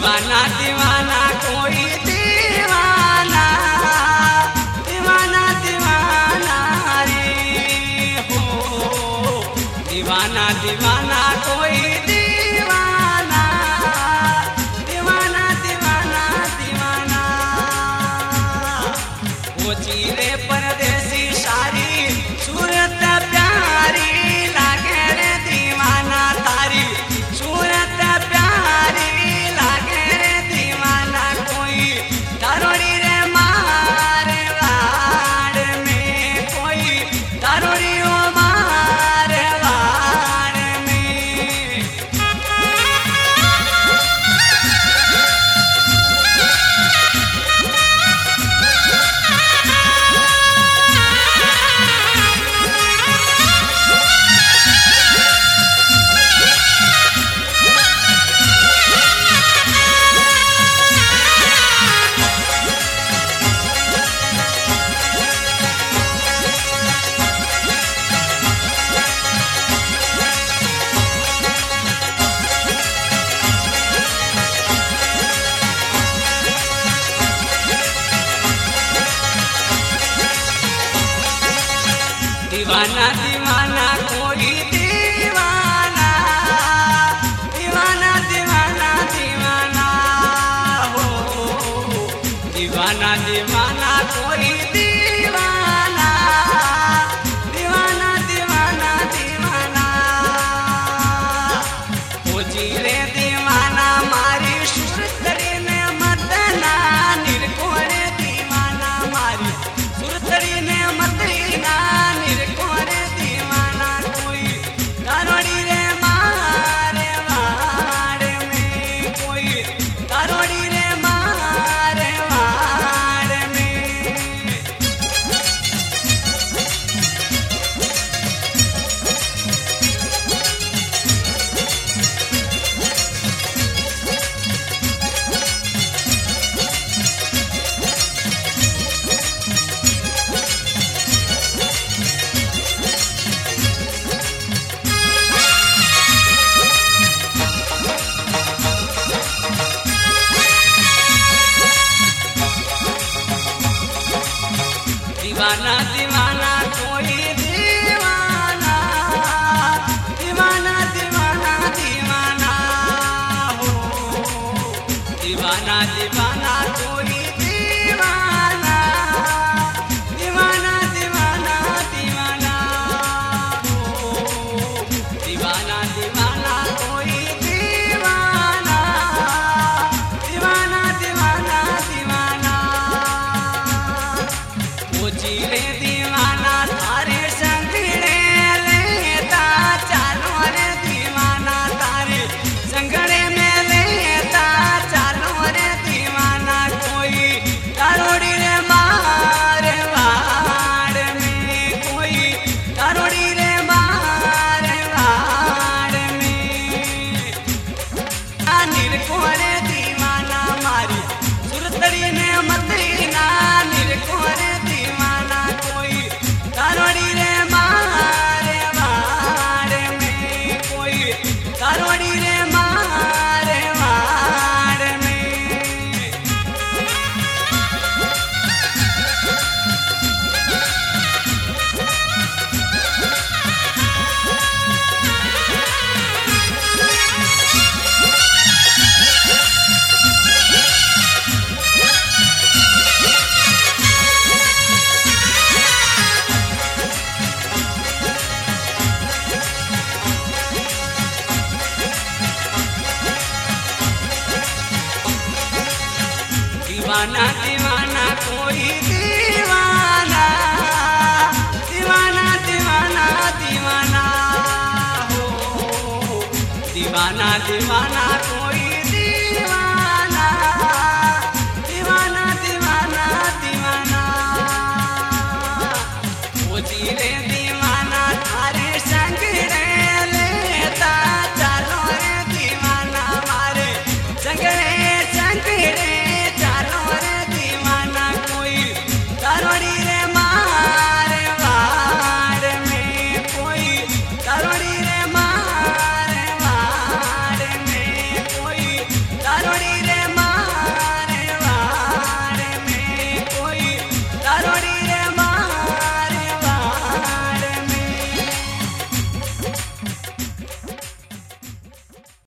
दीवाना दीवाना कोई दीवाना दीवाना दीवाना रे हो दीवाना दीवाना कोई दीवाना दीवाना दीवाना दीवाना वो चीरे परदेसी सारी सूरत प्यारी लागे रे दीवाना तारी सूरत प्यारी लागे रे दीवाना कोई दारोड़ी रे मारे वाड़ में कोई दारोड़ी ओ मारे वाड़ में दीवाना दीवाना कोई दीवाना दीवाना दीवाना दीवाना हो दीवाना दीवाना कोई दीवाना दीवाना दीवाना दीवाना हो जीरे दीवाना मारी सुरतड़ी ने मदना निर्कोरे दीवाना मारी सुरतड़ी ने मदना निर्कोरे दीवाना कोई दारोड़ी रे मारे वाड़ में कोई दारोड़ी रे मारे वाड़ में दीवाना दीवाना कोई दीवाना दीवाना दीवाना दीवाना हो दीवाना दीवाना कोई दीवाना दीवाना दीवाना दीवाना हो दीवाना दीवाना कोई दीवाना दीवाना दीवाना दीवाना वो चीरे दीवाना तारे संगड़े लेता चालो रे दीवाना तारे संगड़े में लेता चालो रे दीवाना कोई दारोड़ी रे मारे वाड़ में कोई दारोड़ी रे मारे वाड़ में निर्कोरे दीवाना मारी सुरतड़ी ने मदीना निर्कोरे दीवाना कोई दारोड़ी रे मारे वाड़ में कोई दारोड़ी रे मारे वाड़ में दीवाना दीवाना कोई दीवाना दीवाना दीवाना दीवाना हो दीवाना दीवाना कोई